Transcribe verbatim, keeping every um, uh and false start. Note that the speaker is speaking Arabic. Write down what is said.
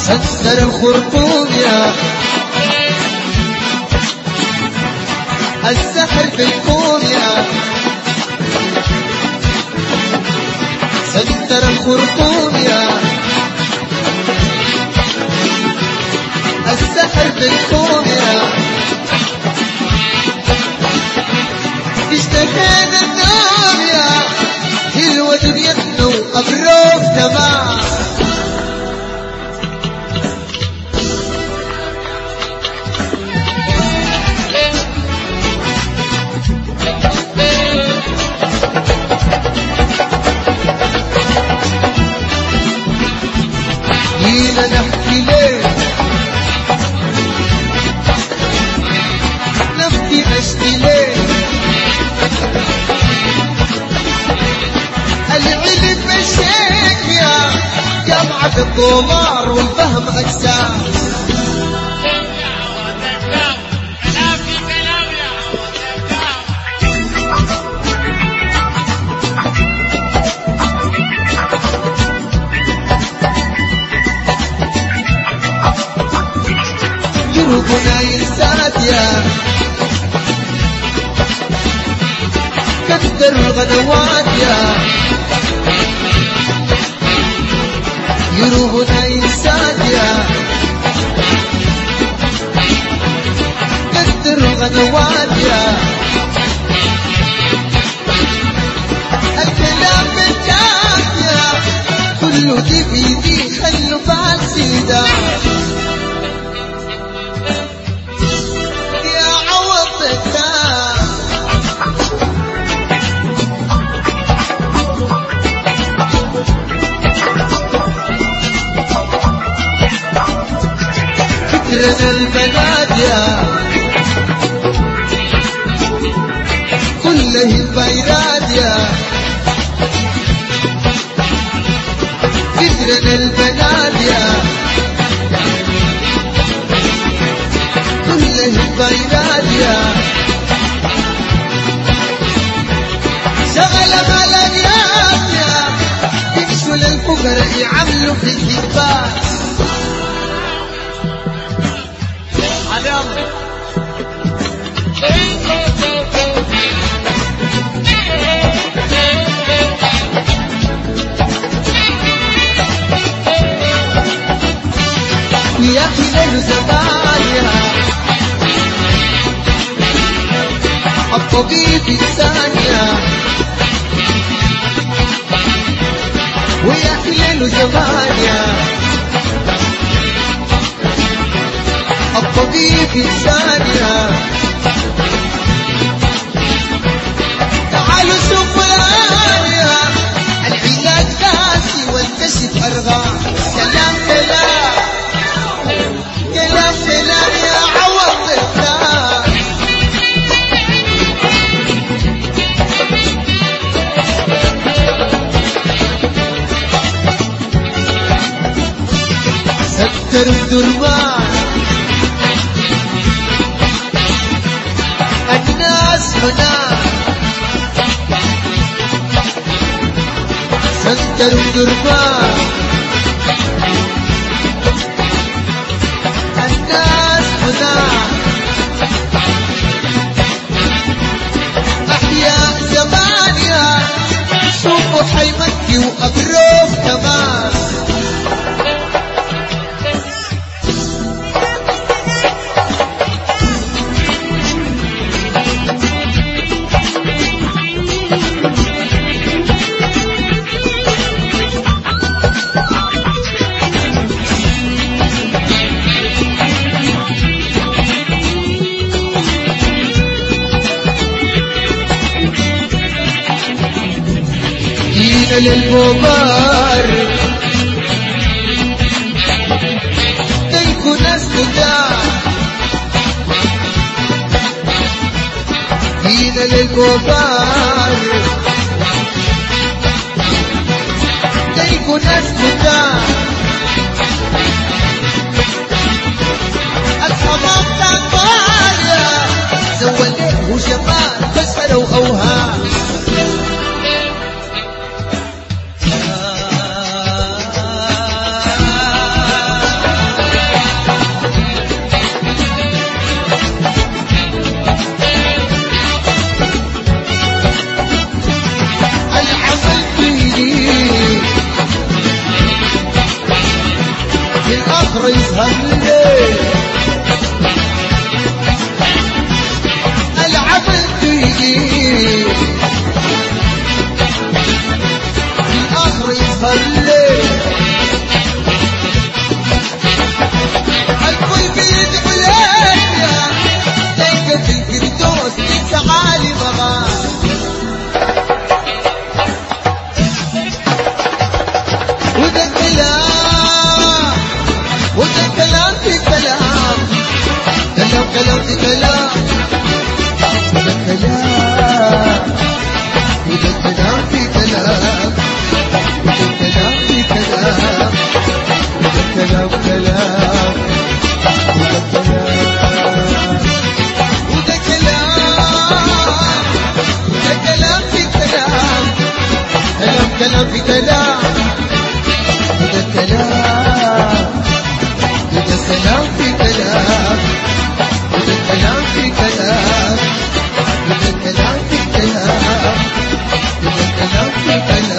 سكر الخرطوم يا السحر في الكون يا سكر الخرطوم يا السحر في الكون يا اشتكينا النوم يا حلوة دنيتنا وقبروك تمام جينا نحكي ليه نبكي نشكي ليه العلم مشيك يا جمعة الدولار والفهم أجسام جروبنا ينسات يا كدر الغدوات يا جروبنا ينسات يا كدر الغدوات يا الكلام بالجاد يا كله دي بيدي خلوا بعد سيدا فكرنا البنات يا كله البيرات يا فكرنا البنات يا كله البيرات يا شغل مليات يا يمشوا للفقراء يعملوا في الكتاب يا أخي ليل زمان الطبيب إنسان يا ويا أخي ليل زمان يا الطبيب إنسان يا تعالوا شوفوا يا العلاج قاسي والكشف أرغام كلام كلام كلام كلام يا عوض الثاني سكر الدرمان الناس هنا سكر الدرمان الناس هنا أحياء زمانيا شوفوا حي مكي وأبروف كمان جينا للغبار تيكو ناس تجاه جينا للغبار تيكو ناس تجاه الحمام تعبان يا زوليه وشمال بسروا أوهام هلي الكل بيدعو لك يا تلقى في الفردوس تعالي مغار. وده الكلام وده الكلام في كلام، كلام كلام في كلام، وده الكلام وده الكلام في كلام، وده الكلام في كلام، وده الكلام كلام، وده الكلام وده كلام، وده كلام في كلام، كلام كلام في كلام، وده الكلام وده الكلام في كلام، وده الكلام في كلام، وده الكلام في كلام، وده الكلام في كلام.